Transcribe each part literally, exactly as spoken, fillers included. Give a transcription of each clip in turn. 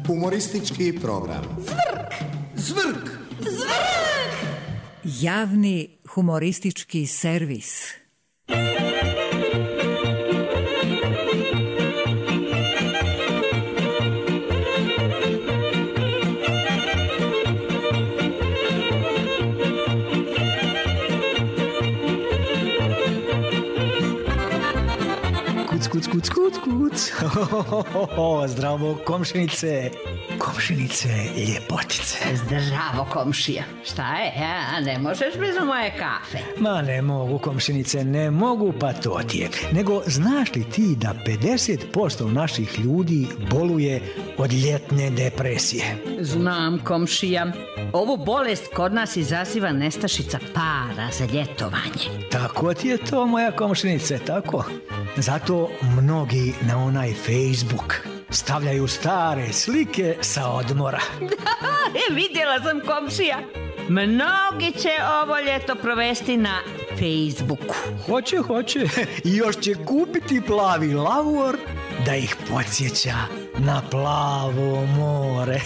Humoristički program. Zvrk! Zvrk! Zvrk! Javni humoristički servis. Kuc, kuc, kuc, kuc. Zdravo, komšinice. Komšinice, ljepotice. Zdravo, komšija. Šta je, a? Ne možeš bez moje kafe? Ma ne mogu, komšinice, ne mogu, pa to ti je. Nego, znaš li ti da pedeset posto naših ljudi boluje od ljetne depresije? Znam, komšija. Ovu bolest kod nas izaziva nestašica para za ljetovanje. Tako ti je to, moja komšinice, tako. Zato mnogi na onaj Facebook stavljaju stare slike sa odmora. E, vidjela sam, komšija. Mnogi će ovo ljeto provesti na Facebooku. Hoće, hoće. I još će kupiti plavi lavor da ih podsjeća na plavo more.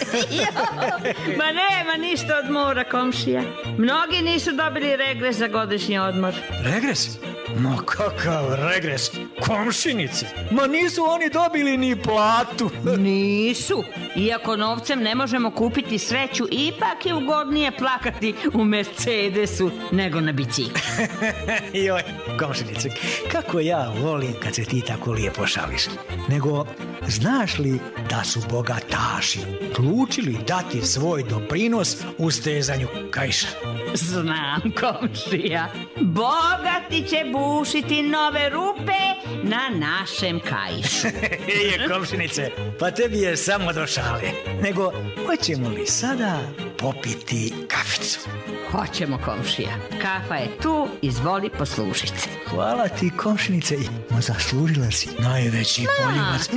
Ma nema ništa od mora, komšija. Mnogi nisu dobili regres za godišnji odmor. Regres? Ma kakav regres, komšinice? Ma nisu oni dobili ni platu. Nisu. Iako novcem ne možemo kupiti sreću, ipak je ugodnije plakati u Mercedesu nego na biciklu. Joj, komšinice, kako ja volim kad se ti tako lijepo šališ. Nego, znaš li da su bogataši odlučili dati svoj doprinos u stezanju kaiša? Znam, komšija. Bogati će bušiti nove rupe na našem kaišu. Je, komšinice, pa tebi je samo do šale. Nego, hoćemo li sada popiti kaficu? Hoćemo, komšija. Kafa je tu, izvoli poslužiti. Hvala ti, komšinice. No, zaslužila si najveći poljubac.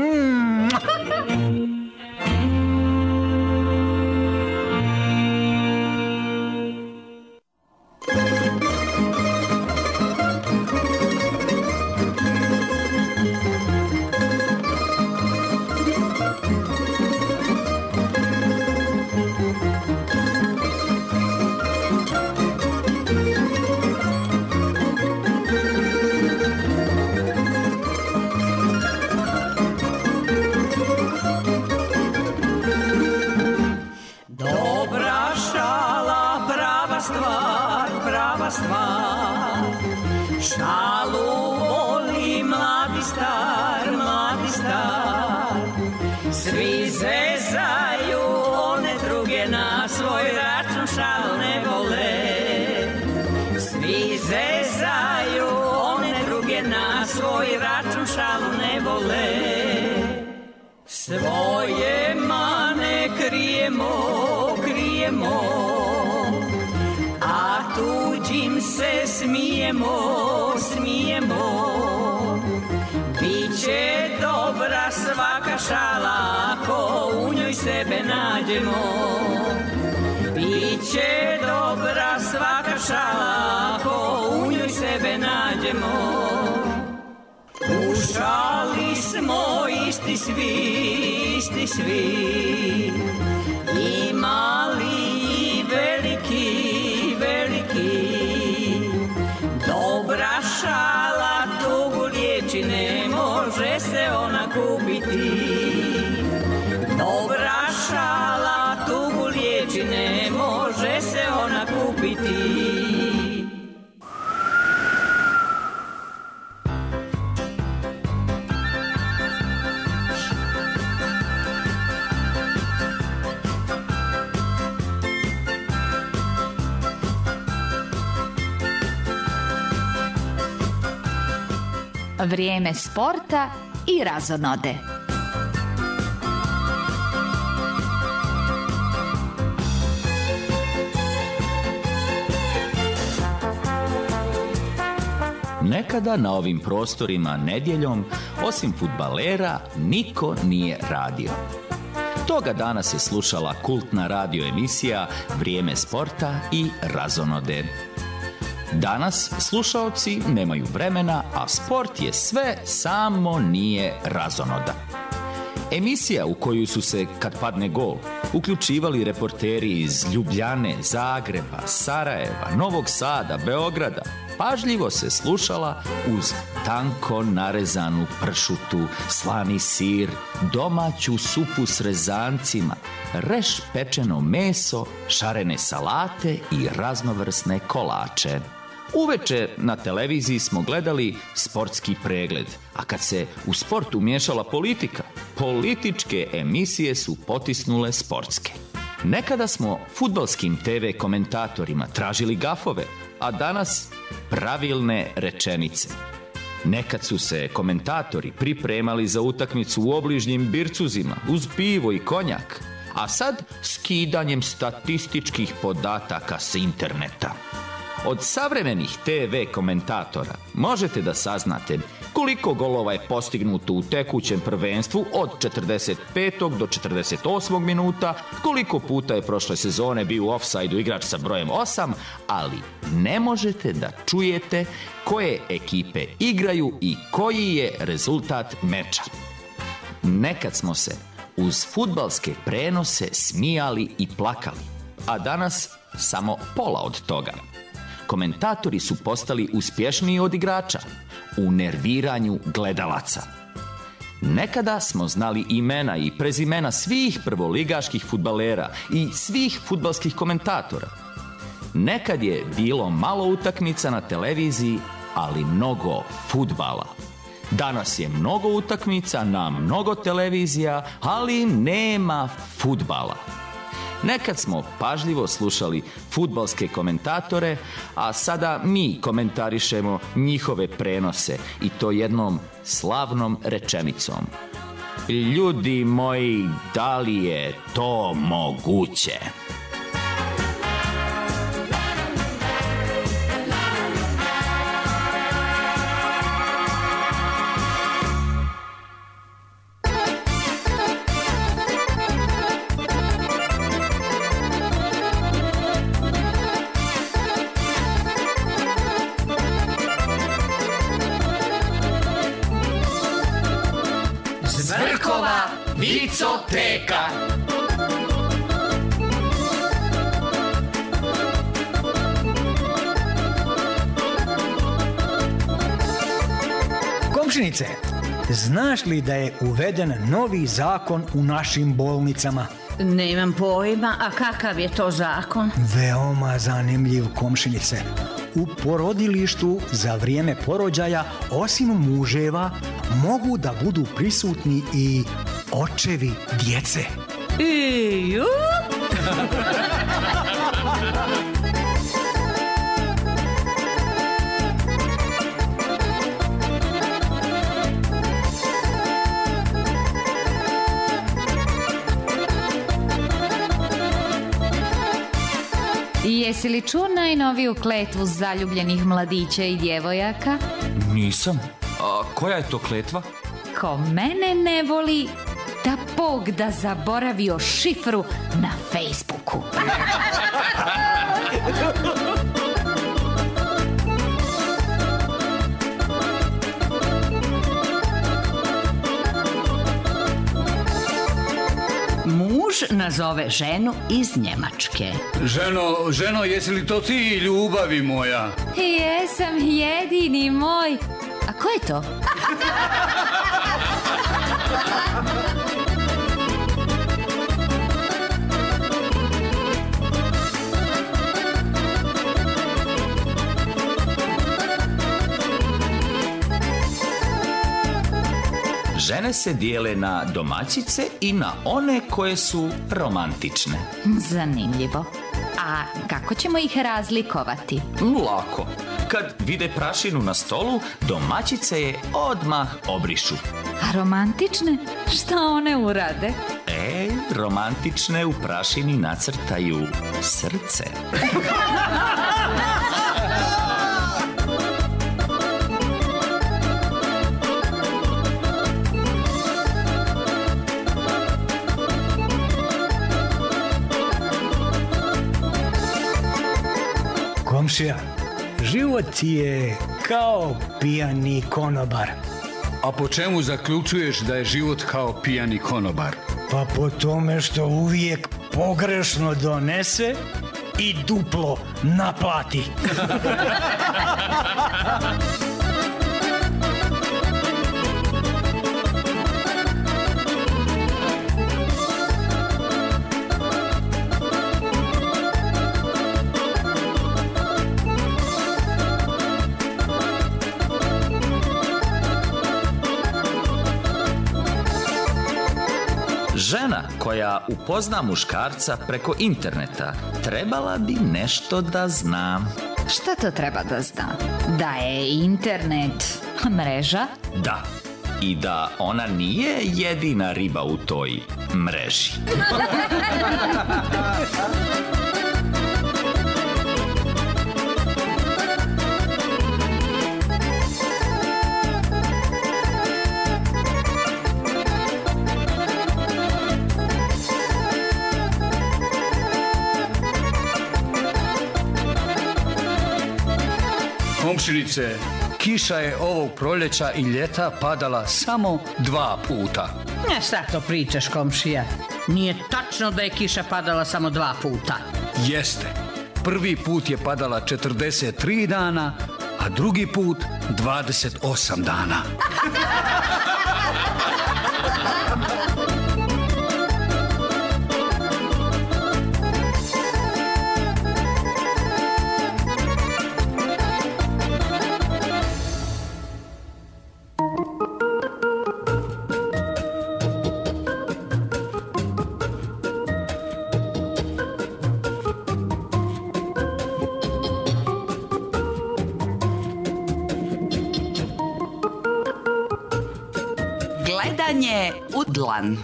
Mm. Šalu voli mladi star, mladi star. Svi zezaju one druge, na svoj račun šalu ne vole. Svi zezaju one druge, na svoj račun šalu ne vole. Svoje mane krijemo, krijemo, a tuđim se smijemo, smijemo. Biće dobra svaka šala ako u njoj sebe nađemo. Biće dobra svaka šala ako u njoj sebe nađemo. U šali smo isti svi, isti svi, i mali i veliki, veliki. Dobra šala tugu liječi, ne može se ona kupiti. Dobra šala tugu liječi, ne može se ona kupiti. Vrijeme sporta i razonode. Nekada na ovim prostorima nedjeljom, osim fudbalera, niko nije radio. Toga dana se slušala kultna radio emisija Vrijeme sporta i razonode. Danas slušaoci nemaju vremena, a sport je sve samo nije razonoda. Emisija u koju su se, kad padne gol, uključivali reporteri iz Ljubljane, Zagreba, Sarajeva, Novog Sada, Beograda, pažljivo se slušala uz tanko narezanu pršutu, slani sir, domaću supu s rezancima, reš pečeno meso, šarene salate i raznovrsne kolače. Uveče na televiziji smo gledali sportski pregled, a kad se u sport umiješala politika, političke emisije su potisnule sportske. Nekada smo fudbalskim te ve komentatorima tražili gafove, a danas pravilne rečenice. Nekad su se komentatori pripremali za utakmicu u obližnjim bircuzima uz pivo i konjak, a sad skidanjem statističkih podataka s interneta. Od savremenih te ve komentatora možete da saznate koliko golova je postignuto u tekućem prvenstvu od četrdeset petog do četrdeset osmog minuta, koliko puta je prošle sezone bio u ofsajdu igrač sa brojem osam, ali ne možete da čujete koje ekipe igraju i koji je rezultat meča. Nekad smo se uz fudbalske prenose smijali i plakali, a danas samo pola od toga. Komentatori su postali uspješniji od igrača u nerviranju gledalaca. Nekada smo znali imena i prezimena svih prvoligaških fudbalera i svih fudbalskih komentatora. Nekad je bilo malo utakmica na televiziji, ali mnogo fudbala. Danas je mnogo utakmica na mnogo televizija, ali nema fudbala. Nekad smo pažljivo slušali fudbalske komentatore, a sada mi komentarišemo njihove prenose i to jednom slavnom rečenicom. Ljudi moji, da li je to moguće? Zvrkova vicoteka. Komšinice, znaš li da je uveden novi zakon u našim bolnicama? Nemam pojma, a kakav je to zakon? Veoma zanimljiv, komšinice. U porodilištu za vrijeme porođaja, osim muževa, mogu da budu prisutni i očevi djece. Iju! Jesi li čuo najnoviju kletvu zaljubljenih mladića i djevojaka? Nisam. A koja je to kletva? Ko mene ne voli, da Bog da zaboravio šifru na Facebooku. Muž nazove ženu iz Njemačke. Ženo, ženo, jesi li to ti, ljubavi moja? Jesam, jedini moj. A ko je to? Žene se dijele na domaćice i na one koje su romantične. Zanimljivo. A kako ćemo ih razlikovati? Lako. Kad vide prašinu na stolu, domaćice je odmah obrišu. A romantične? Šta one urade? E, romantične u prašini nacrtaju srce. Komšija, život je kao pijani konobar. A po čemu zaključuješ da je život kao pijani konobar? Pa po tome što uvijek pogrešno donese i duplo naplati. Žena koja upozna muškarca preko interneta trebala bi nešto da zna. Šta to treba da zna? Da je internet mreža? Da. I da ona nije jedina riba u toj mreži. Komšinice, kiša je ovog proljeća i ljeta padala samo dva puta. Ne, šta to pričaš, komšija? Nije tačno da je kiša padala samo dva puta. Jeste. Prvi put je padala četrdeset tri dana, a drugi put dvadeset osam dana. Gledanje u dlan.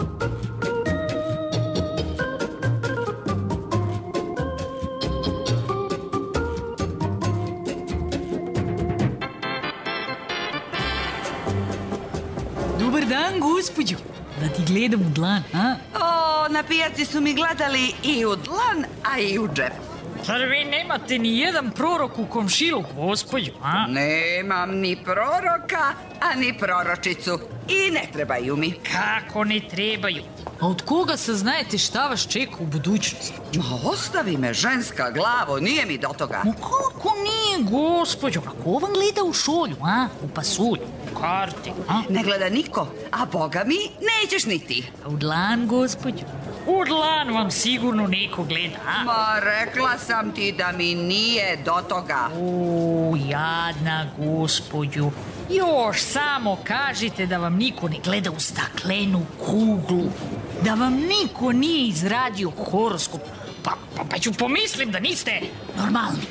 Dobar dan, gospođo. Da ti gledam u dlan, a? O, na pijaci su mi gledali i u dlan, a i u džep. Sad vi nemate ni jedan prorok u komšiluk, gospođo, a? Nemam ni proroka, a ni proročicu. I ne trebaju mi. Kako ne trebaju? A od koga saznajete šta vas čeka u budućnosti? Ma ostavi me, ženska glavo, nije mi do toga. Ma kako nije, gospođo? A ko vam gleda u šolju, a? U pasulju, u karti, a? Ne gleda niko, a boga mi nećeš ni ti. A u dlan, gospođo? U dlan vam sigurno neko gleda, a? Ma rekla sam ti da mi nije do toga. O, jadna gospođo. Još samo kažite da vam niko ne gleda u staklenu kuglu. Da vam niko nije izradio horoskop. Pa, pa, pa ću pomislim da niste normalni.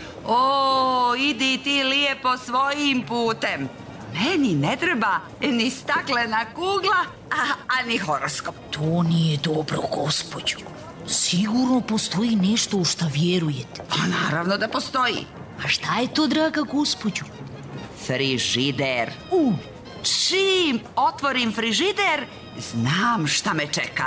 O, idi ti lijepo svojim putem. Meni ne treba ni staklena kugla, a, a ni horoskop. To nije dobro, gospođo. Sigurno postoji nešto u šta vjerujete. Pa naravno da postoji. A šta je to, draga gospođo? Frižider. U. Čim otvorim frižider, znam šta me čeka.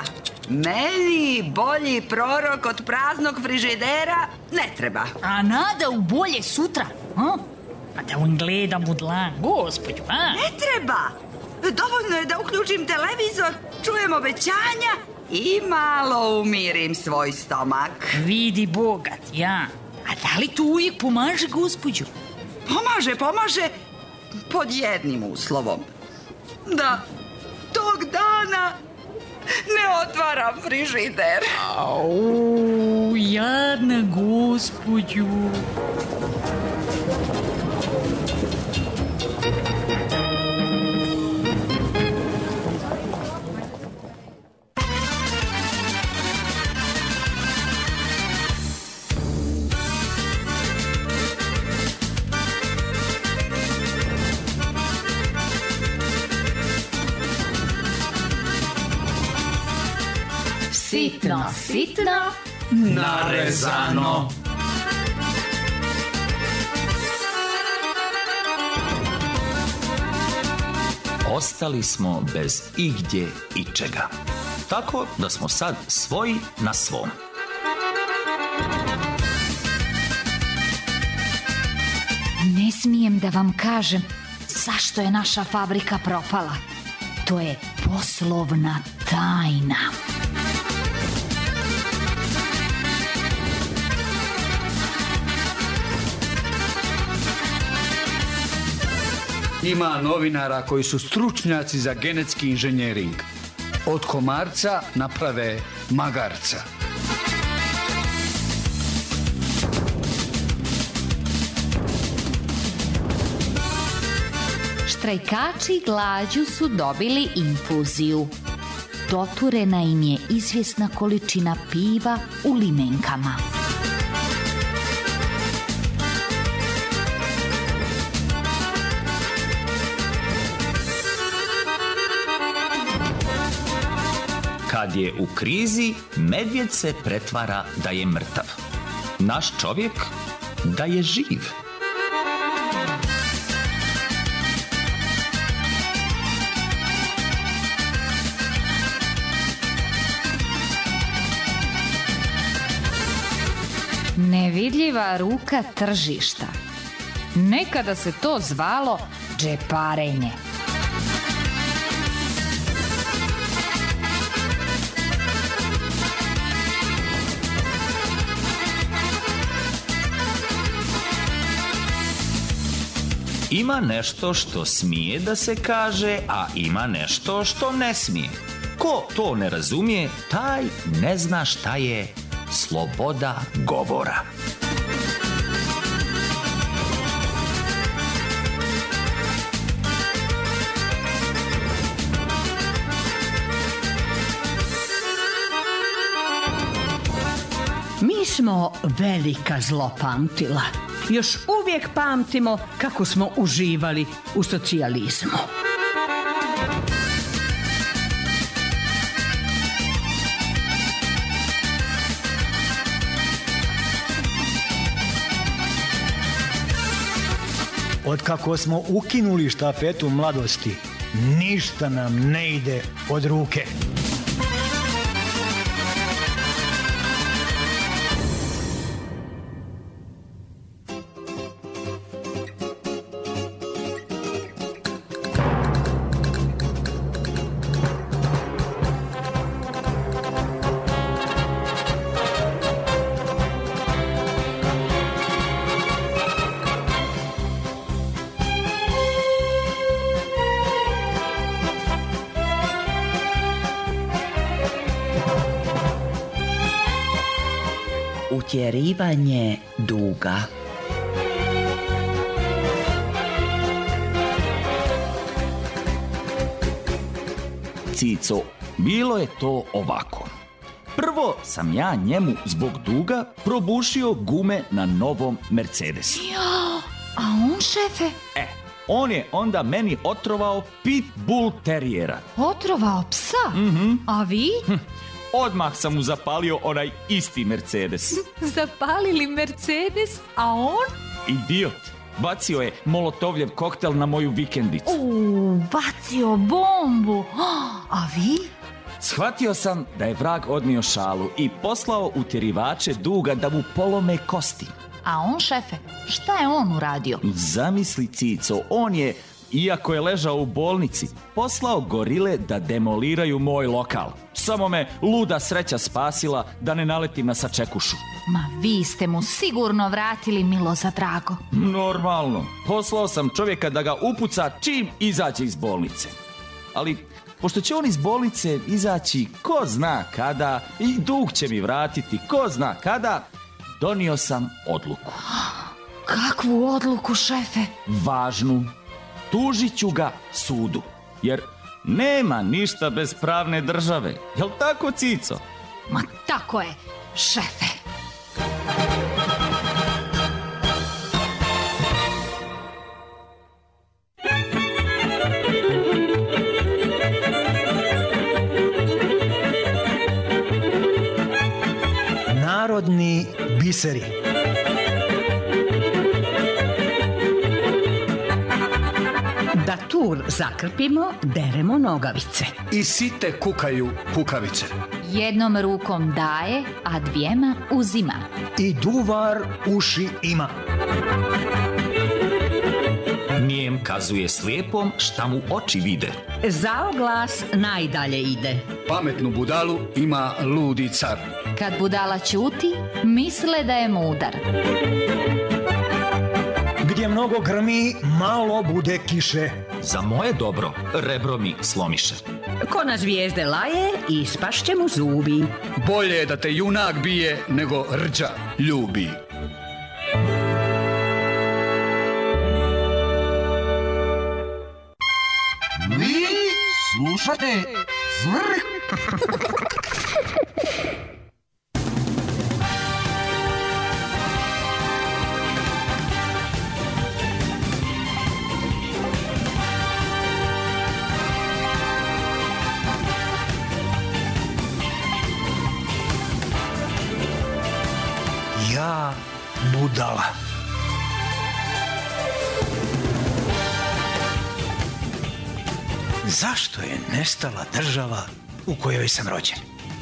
Meni bolji prorok od praznog frižidera ne treba. A nada u bolje sutra, a? Pa da vam gledam u dlan, gospođo, a? Ne treba. Dovoljno je da uključim televizor, čujem obećanja i malo umirim svoj stomak. Vidi bogat, ja. A da li to uvijek pomaže, gospođo? Pomaže, pomaže, pod jednim uslovom. Da tog dana ne otvaram frižider. Au, jadna gospođo. Sitno, sitno, narezano. Ostali smo bez igdje i čega. Tako da smo sad svoji na svom. Ne smijem da vam kažem, zašto je naša fabrika propala. To je poslovna tajna. Ima novinara koji su stručnjaci za genetski inženjering. Od komarca naprave magarca. Štrajkači glađu su dobili infuziju. Doturena im je izvjesna količina piva u limenkama. Kad je u krizi, medvjed se pretvara da je mrtav. Naš čovjek da je živ. Nevidljiva ruka tržišta. Nekada se to zvalo džeparenje. Ima nešto što smije da se kaže, a ima nešto što ne smije. Ko to ne razumije, taj ne zna šta je sloboda govora. Mi smo velika zlopamtila. Još uvijek pamtimo kako smo uživali u socijalizmu. Otkako smo ukinuli štafetu mladosti, ništa nam ne ide od ruke. Utjerivanje duga. Cico, bilo je to ovako. Prvo sam ja njemu zbog duga probušio gume na novom Mercedesu. Jo, a on, šefe? E, on je onda meni otrovao pitbull terijera. Otrovao psa? Mhm. A vi? Hm. Odmah sam mu zapalio onaj isti Mercedes. Zapalili Mercedes, a on? Idiot. Bacio je molotovljev koktel na moju vikendicu. Uuu, bacio bombu. A vi? Shvatio sam da je vrag odnio šalu i poslao utjerivače duga da mu polome kosti. A on, šefe, šta je on uradio? Zamisli, Cico, on je, iako je ležao u bolnici, poslao gorile da demoliraju moj lokal. Samo me luda sreća spasila da ne naletim na sačekušu. Ma vi ste mu sigurno vratili milo za drago. Normalno. Poslao sam čovjeka da ga upuca čim izađe iz bolnice. Ali, pošto će on iz bolnice izaći ko zna kada i dug će mi vratiti ko zna kada, donio sam odluku. Kakvu odluku, šefe? Važnu. Tužit ću ga sudu. Jer nema ništa bez pravne države. Jel tako, Cico? Ma tako je, šefe. Narodni biseri. Da tur zakrpimo, deremo nogavice. I site kukaju kukavice. Jednom rukom daje, a dvijema uzima. I duvar uši ima. Nijem kazuje slijepom šta mu oči vide. Zao glas najdalje ide. Pametnu budalu ima ludi car. Kad budala ćuti, misle da je mudar. Gdje mnogo grmi, malo bude kiše. Za moje dobro rebro mi slomiše. Ko na zvijezde laje, ispašće mu zubi. Bolje je da te junak bije nego rđa ljubi. Vi slušate Zvrk. Ja budala. Zašto je nestala država u kojoj sam rođen?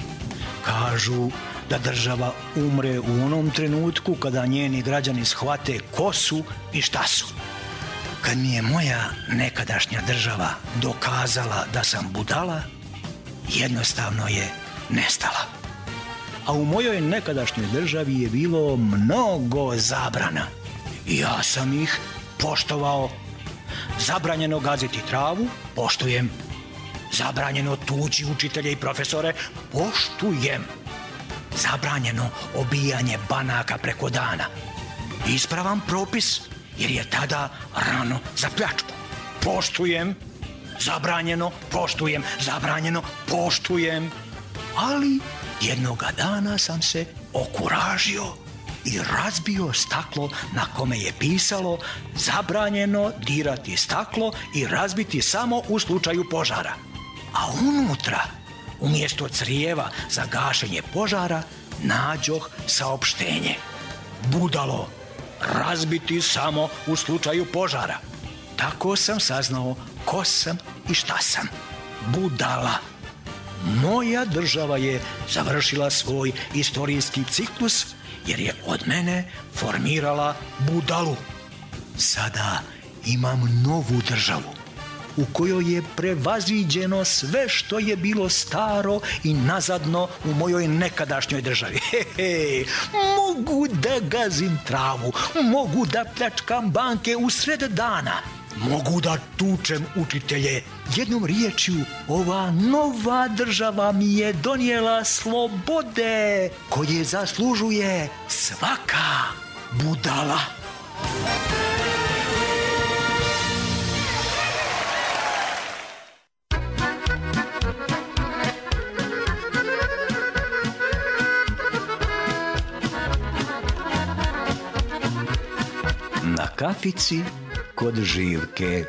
Kažu da država umre u onom trenutku kada njeni građani shvate ko su i šta su. Kad mi je moja nekadašnja država dokazala da sam budala, jednostavno je nestala. A u mojoj nekadašnjoj državi je bilo mnogo zabrana. I ja sam ih poštovao. Zabranjeno gaziti travu, poštujem. Zabranjeno tući učitelje i profesore, poštujem. Zabranjeno obijanje banaka preko dana. Ispravan propis, jer je tada rano za pljačku. Poštujem. Zabranjeno, poštujem. Zabranjeno, poštujem. Ali jednoga dana sam se okuražio i razbio staklo na kome je pisalo zabranjeno dirati staklo i razbiti samo u slučaju požara. A unutra, umjesto crijeva za gašenje požara, nađoh saopštenje. Budalo, razbiti samo u slučaju požara. Tako sam saznao ko sam i šta sam. Budala. Moja država je završila svoj istorijski ciklus jer je od mene formirala budalu. Sada imam novu državu u kojoj je prevaziđeno sve što je bilo staro i nazadno u mojoj nekadašnjoj državi. He, he, mogu da gazim travu, mogu da pljačkam banke usred dana, mogu da tučem učitelje. Jednom riječju, ova nova država mi je donijela slobode koje zaslužuje svaka budala. Na kafici kod Živke.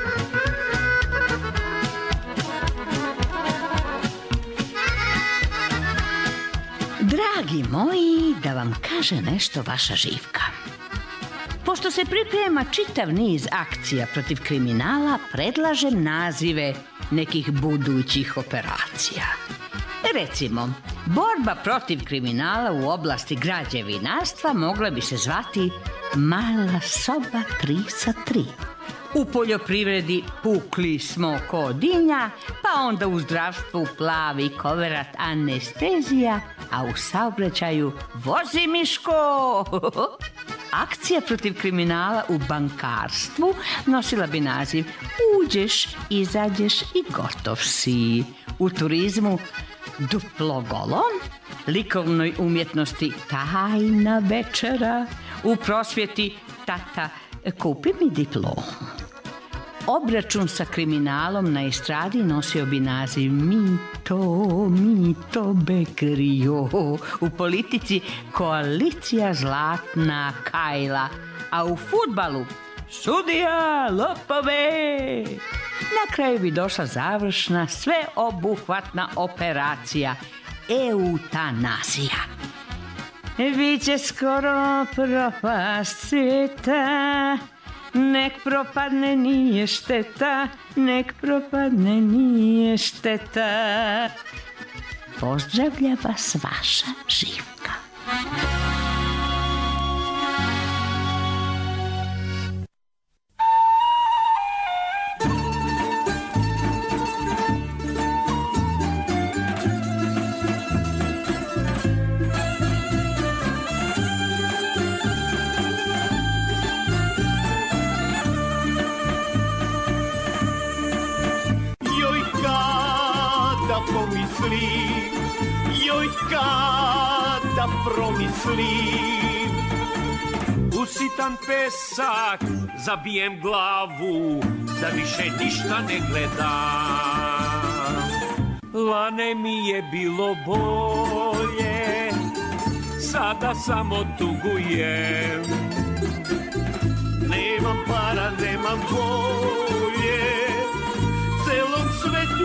Dragi moji, da vam kaže nešto vaša Živka. Pošto se priprema čitav niz akcija protiv kriminala, predlažem nazive nekih budućih operacija. Recimo, borba protiv kriminala u oblasti građevinarstva mogla bi se zvati Mala soba tri sa tri. U poljoprivredi pukli smo ko dinja, pa onda u zdravstvu plavi koverat anestezija, a u saobraćaju vozi Miško. Akcija protiv kriminala u bankarstvu nosila bi naziv Uđeš, izađeš i gotov si. U turizmu duplo golo, likovnoj umjetnosti tajna večera, u prosvjeti tata kupi mi diplomu. Obračun sa kriminalom na estradi nosio bi naziv Mito, Mito Bekrio. U politici koalicija Zlatna Kajla, a u fudbalu sudija lopove. Na kraju bi došla završna sveobuhvatna operacija eutanazija. Biće skoro propast svijeta, nek propadne nije šteta, nek propadne nije šteta. Pozdravlja vas vaša Živka. pomislim, joj kada promislim. U sitan pesak zabijem glavu, da više ništa ne gledam. Lane mi je bilo bolje, sada samo tugujem. Nemam para, nemam volje, celom svetu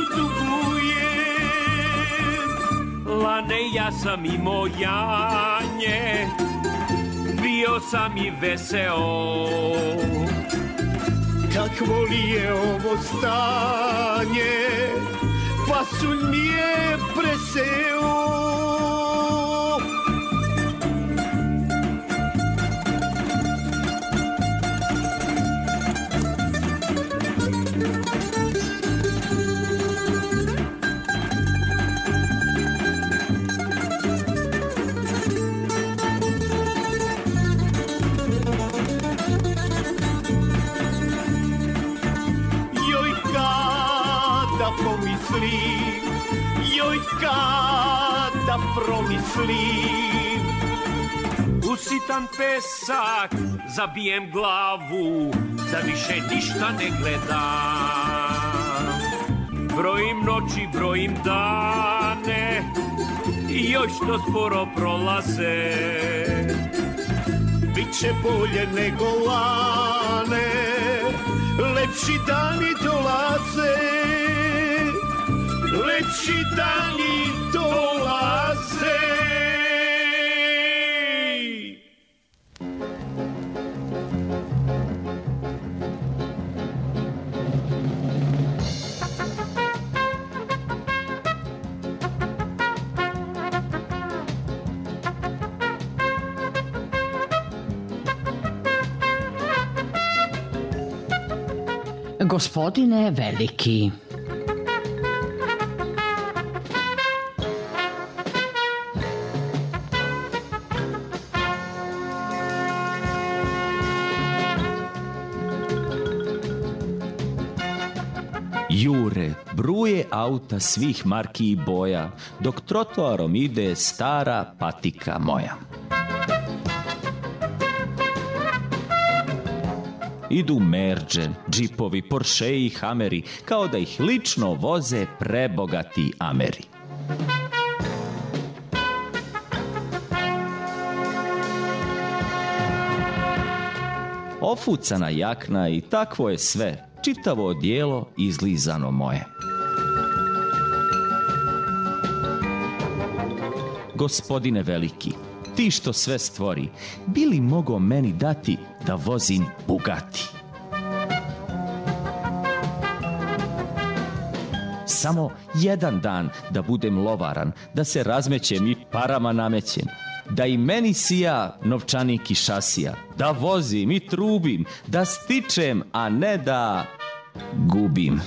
tugujem. Lane, ja sam imao janje, bio sam i veseo. Kakvo li je ovo stanje, pasulj mi je preseo. Pomislim, joj kada promislim. U sitan pesak zabijem glavu, da više ništa ne gledam. Brojim noći, brojim dane, i još to sporo prolaze. Biće bolje nego lane, lepši dani dolaze. Lepši dani dolaze. Gospodine veliki. Jure, bruje auta svih marki i boja, dok trotoarom ide stara patika moja. Idu Merđe, džipovi, Porschei i Hameri, kao da ih lično voze prebogati Ameri. Ofucana jakna i takvo je sve, čitavo odijelo izlizano moje. Gospodine veliki, ti što sve stvori, bi li mogo meni dati da vozim Bugatti? Samo jedan dan da budem lovaran, da se razmećem i parama namećem, da i meni sija novčanik i šasija, da vozim i trubim, da stičem, a ne da gubim.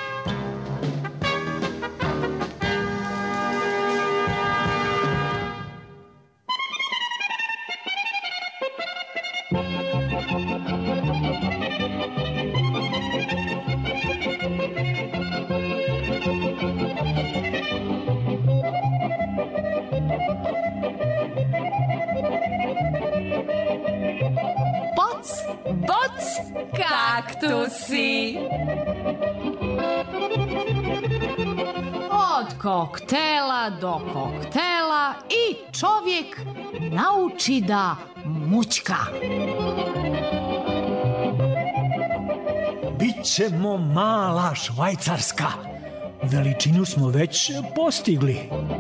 Kaktusi. Od koktela do koktela i čovjek nauči da mućka. Bićemo mala Švajcarska. Veličinu smo već postigli.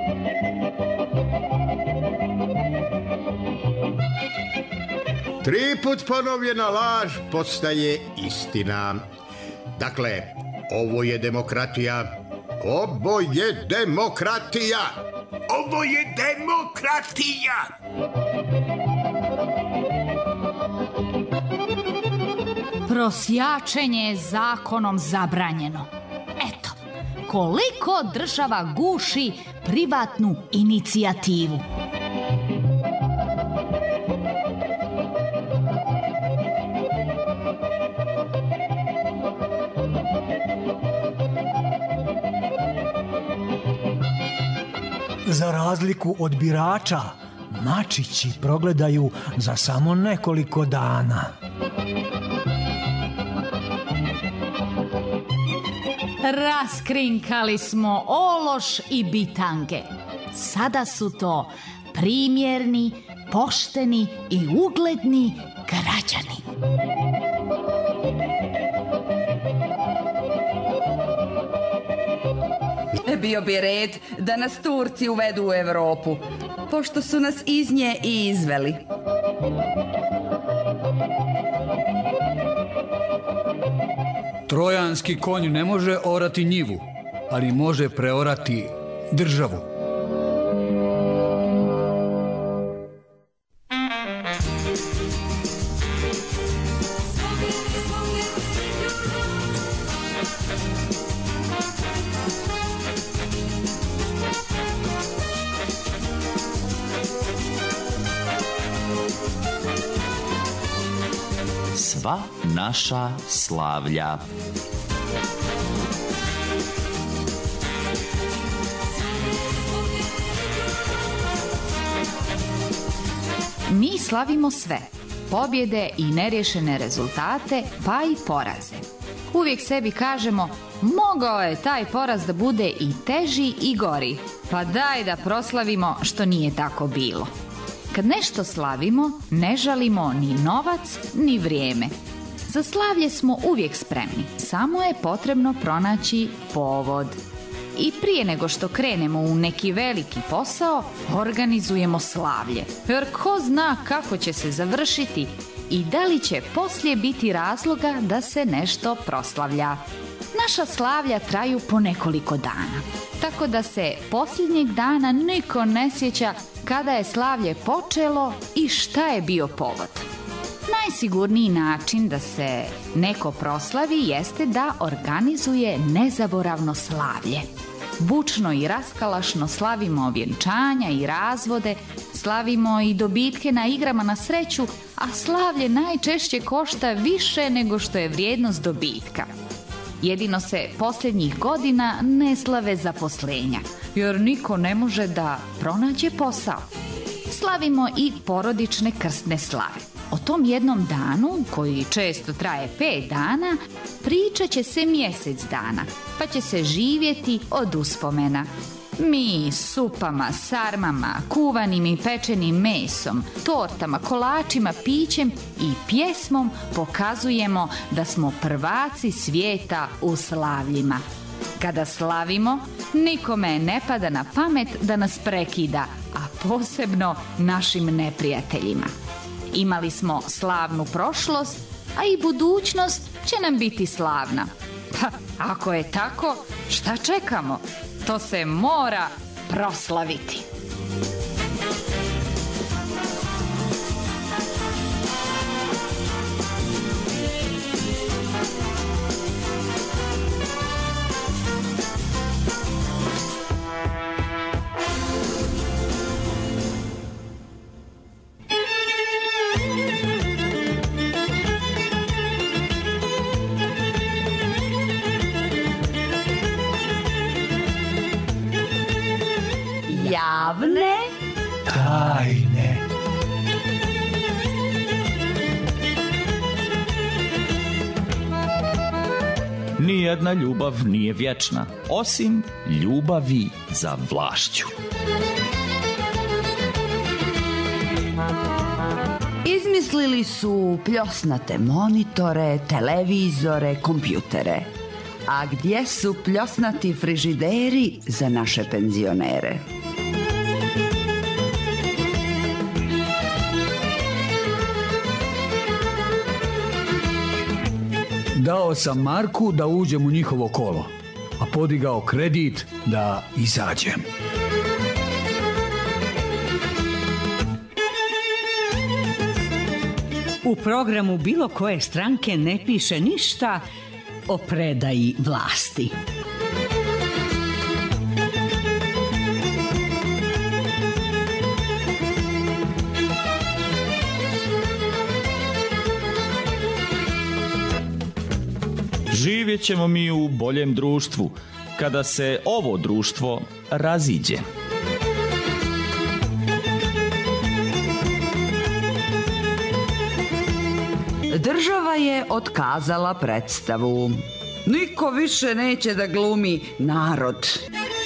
Tri put ponovljena laž postaje istina. Dakle, ovo je demokratija. Ovo je demokratija. Ovo je demokratija. Prosjačenje je zakonom zabranjeno. Eto, koliko država guši privatnu inicijativu. Za razliku od birača, mačići progledaju za samo nekoliko dana. Raskrinkali smo ološ i bitange. Sada su to primjerni, pošteni i ugledni građani. Bio bi red da nas Turci uvedu u Europu, pošto su nas iz nje i izveli. Trojanski konj ne može orati njivu, ali može preorati državu. Sva naša slavlja. Mi slavimo sve, pobjede i neriješene rezultate, pa i poraze. Uvijek sebi kažemo, mogao je taj poraz da bude i teži i gori, pa daj da proslavimo što nije tako bilo. Kad nešto slavimo, ne žalimo ni novac, ni vrijeme. Za slavlje smo uvijek spremni, samo je potrebno pronaći povod. I prije nego što krenemo u neki veliki posao, organizujemo slavlje. Jer ko zna kako će se završiti i da li će poslije biti razloga da se nešto proslavlja. Naša slavlja traju po nekoliko dana, tako da se posljednjeg dana niko ne sjeća kada je slavlje počelo i šta je bio povod. Najsigurniji način da se neko proslavi jeste da organizuje nezaboravno slavlje. Bučno i raskalašno slavimo vjenčanja i razvode, slavimo i dobitke na igrama na sreću, a slavlje najčešće košta više nego što je vrijednost dobitka. Jedino se posljednjih godina ne slave zaposlenja, jer niko ne može da pronađe posao. Slavimo i porodične krstne slave. O tom jednom danu, koji često traje pet dana, pričat će se mjesec dana, pa će se živjeti od uspomena. Mi supama, sarmama, kuvanim i pečenim mesom, tortama, kolačima, pićem i pjesmom pokazujemo da smo prvaci svijeta u slavljima. Kada slavimo, nikome ne pada na pamet da nas prekida, a posebno našim neprijateljima. Imali smo slavnu prošlost, a i budućnost će nam biti slavna. Pa, ako je tako, šta čekamo? To se mora proslaviti. Javne tajne. Nijedna ljubav nije vječna, osim ljubavi za vlašću. izmislili su pljosnate monitore, televizore, kompjutere. A gdje su pljosnati frižideri za naše penzionere? Dao sam Marku da uđem u njihovo kolo, a podigao kredit da izađem. U programu bilo koje stranke ne piše ništa o predaji vlasti. Živjet ćemo mi u boljem društvu, kada se ovo društvo raziđe. Država je otkazala predstavu. Niko više neće da glumi narod.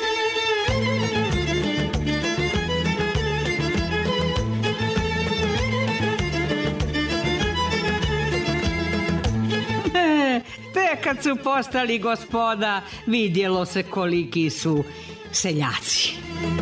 Te kad su postali gospoda, vidjelo se koliki su seljaci.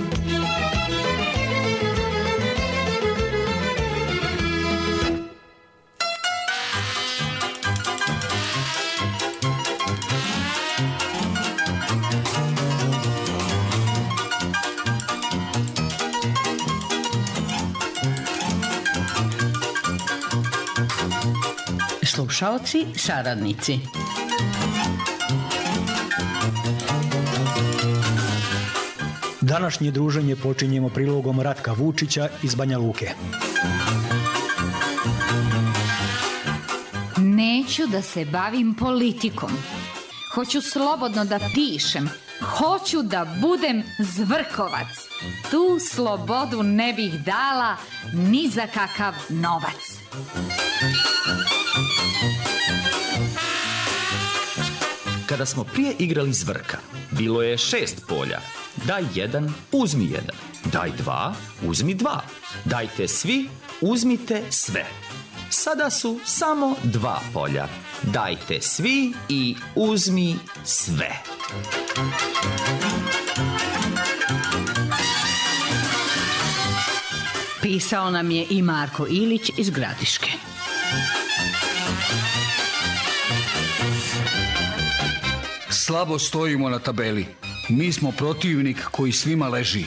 Slušaoci, saradnici. Današnje druženje počinjemo prilogom Ratka Vučića iz Banja Luke. Neću da se bavim politikom. Hoću slobodno da pišem. Hoću da budem zvrkovac. Tu slobodu ne bih dala ni za kakav novac. Kada smo prije igrali zvrka, bilo je šest polja. Daj jedan, uzmi jedan. Daj dva, uzmi dva. Dajte svi, uzmite sve. Sada su samo dva polja. Dajte svi i uzmi sve. Pisao nam je i Marko Ilić iz Gradiške. Slabo stojimo na tabeli. Mi smo protivnik koji svima leži.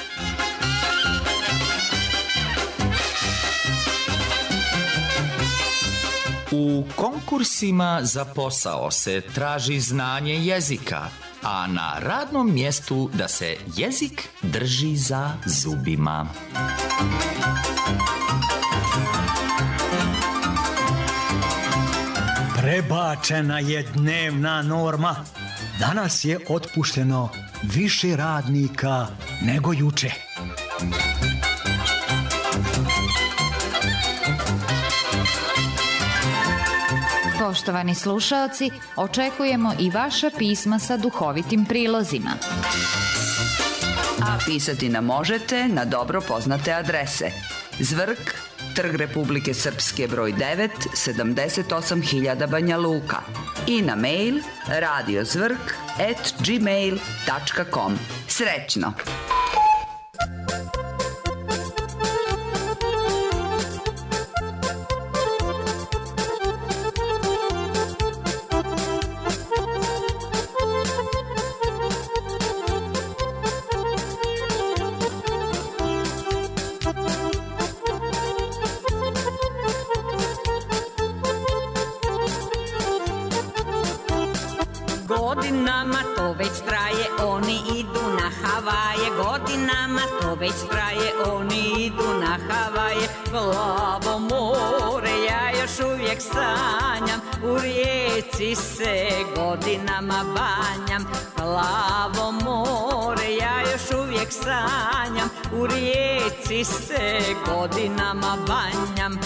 U konkursima za posao se traži znanje jezika, a na radnom mjestu da se jezik drži za zubima. Prebačena je dnevna norma. Danas je otpušteno više radnika nego juče. Poštovani slušaoci, očekujemo i vaša pisma sa duhovitim prilozima. A pisati nam možete na dobro poznate adrese: Zvrk, Trg Republike Srpske broj devet, sedamdeset osam hiljada Banja Luka, i na mail radiozvrk at gmail tačka com. Srećno! Godinama to već traje, oni idu na Havaje. Godinama to već traje, oni idu na Havaje. Plavo more, ja još uvijek sanjam, u rijeci se godinama banjam. Plavo more, ja još uvijek sanjam, u rijeci se godinama banjam.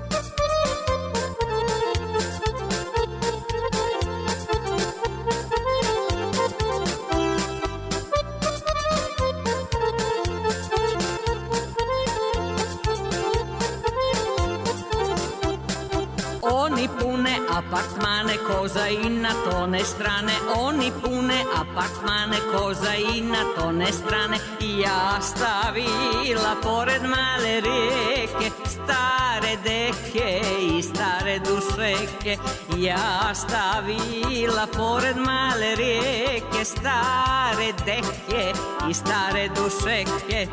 Oni pune apartmane ko za i na tone strane. Oni pune apartmane ko za i na tone strane. I ja stavila pored male rijeke stare deke i stare dušeke. Ja stavila pored male rijeke stare deke i stare dušeke.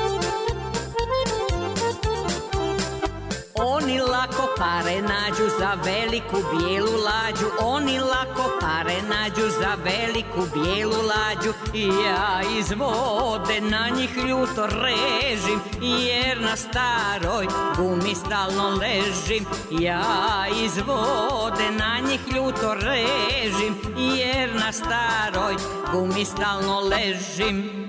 Oni lako pare nađu za za veliku bijelu lađu, oni lako pare nađu za veliku bijelu lađu. I ja iz vode na njih ljuto režim, jer na staroj gumi stalno ležim. Ja iz vode na njih ljuto režim, jer na staroj gumi stalno ležim.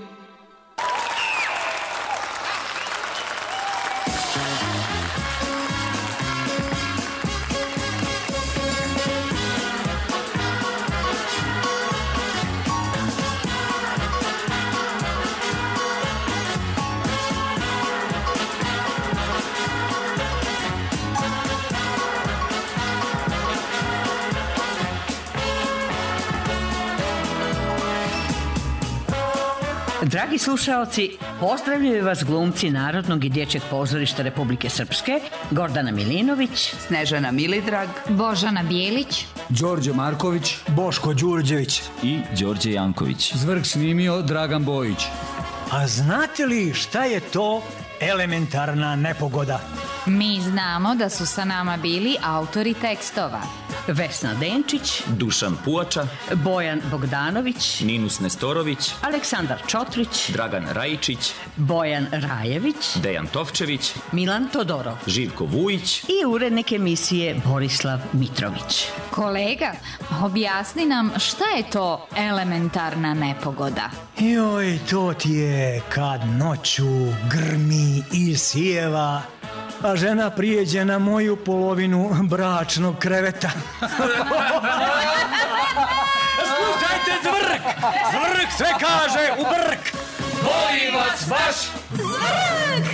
Dragi slušaoci, pozdravljaju vas glumci Narodnog i dječjeg pozorišta Republike Srpske, Gordana Milinović, Snežana Milidrag, Božana Bijelić, Đorđe Marković, Boško Đurđević i Đorđe Janković. Zvrk snimio Dragan Bojić. A znate li šta je to elementarna nepogoda? Mi znamo da su sa nama bili autori tekstova Vesna Denčić, Dušan Puača, Bojan Bogdanović, Ninus Nestorović, Aleksandar Čotrić, Dragan Rajičić, Bojan Rajević, Dejan Tovčević, Milan Todorov, Živko Vujić i urednik emisije Borislav Mitrović. Kolega, objasni nam šta je to elementarna nepogoda? Joj, to ti je kad noću grmi i sjeva, a žena prijeđe na moju polovinu bračnog kreveta. Slušajte, Zvrk! Zvrk sve kaže u brk! Voli vas baš! Zvrk!